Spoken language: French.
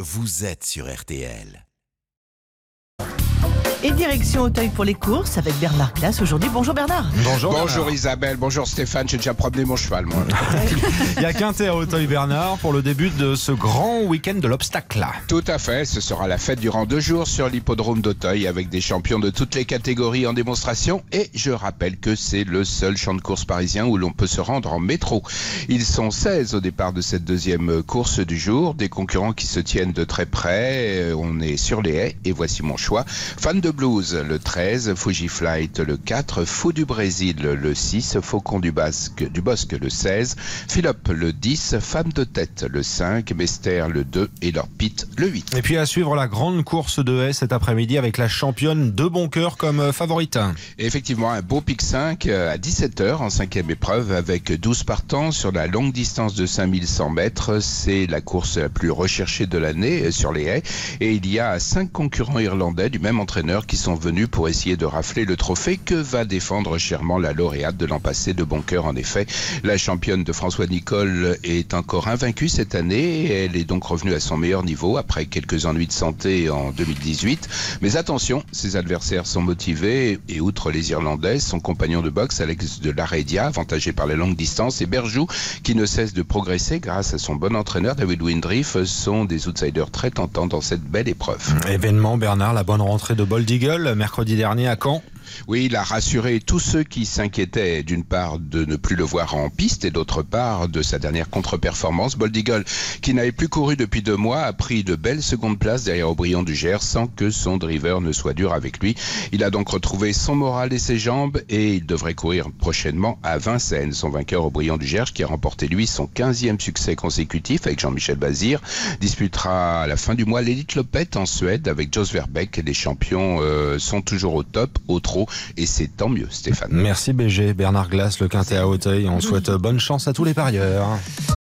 vous êtes sur RTL. Et direction Auteuil pour les courses avec Bernard Glass aujourd'hui. Bonjour Bernard. Bonjour Isabelle, bonjour Stéphane, j'ai déjà promené mon cheval moi. Il y a Quintet à Auteuil Bernard pour le début de ce grand week-end de l'obstacle. Tout à fait, ce sera la fête durant 2 jours sur l'hippodrome d'Auteuil avec des champions de toutes les catégories en démonstration. Et je rappelle que c'est le seul champ de course parisien où l'on peut se rendre en métro. Ils sont 16 au départ de cette deuxième course du jour, des concurrents qui se tiennent de très près. On est sur les haies et voici mon choix. Fan de Blues le 13, Fuji Flight le 4, Fou du Brésil le 6, Faucon du Bosque le 16, Philip le 10, Femme de tête le 5, Mester le 2 et leur Pit le 8. Et puis à suivre la grande course de haies cet après-midi avec la championne de Boncoeur comme favorite. Et effectivement, un beau pic 5 à 17h en 5e épreuve avec 12 partants sur la longue distance de 5100 mètres. C'est la course la plus recherchée de l'année sur les haies. Et il y a 5 concurrents irlandais du même entraîneur qui sont venus pour essayer de rafler le trophée que va défendre chèrement la lauréate de l'an passé de Boncoeur. En effet, la championne de François Nicole est encore invaincue cette année. Elle est donc revenue à son meilleur niveau après quelques ennuis de santé en 2018. Mais attention, ses adversaires sont motivés et outre les Irlandais, son compagnon de boxe Alex de Laredia, avantagé par la longue distance, et Berjou, qui ne cesse de progresser grâce à son bon entraîneur David Windriff, sont des outsiders très tentants dans cette belle épreuve. Événement Bernard, la bonne rentrée de Bold Eagle mercredi dernier à Caen. Oui, il a rassuré tous ceux qui s'inquiétaient d'une part de ne plus le voir en piste et d'autre part de sa dernière contre-performance. Bold Eagle, qui n'avait plus couru depuis 2 mois, a pris de belles secondes places derrière Aubryon du Gers sans que son driver ne soit dur avec lui. Il a donc retrouvé son moral et ses jambes et il devrait courir prochainement à Vincennes. Son vainqueur Aubryon du Gers, qui a remporté lui son 15e succès consécutif avec Jean-Michel Bazir, disputera à la fin du mois l'Elite Lopette en Suède avec Jos Verbeek. Les champions sont toujours au top, au trot. Et c'est tant mieux, Stéphane. Merci BG, Bernard Glass, le Quintet à Auteuil. On souhaite bonne chance à tous les parieurs.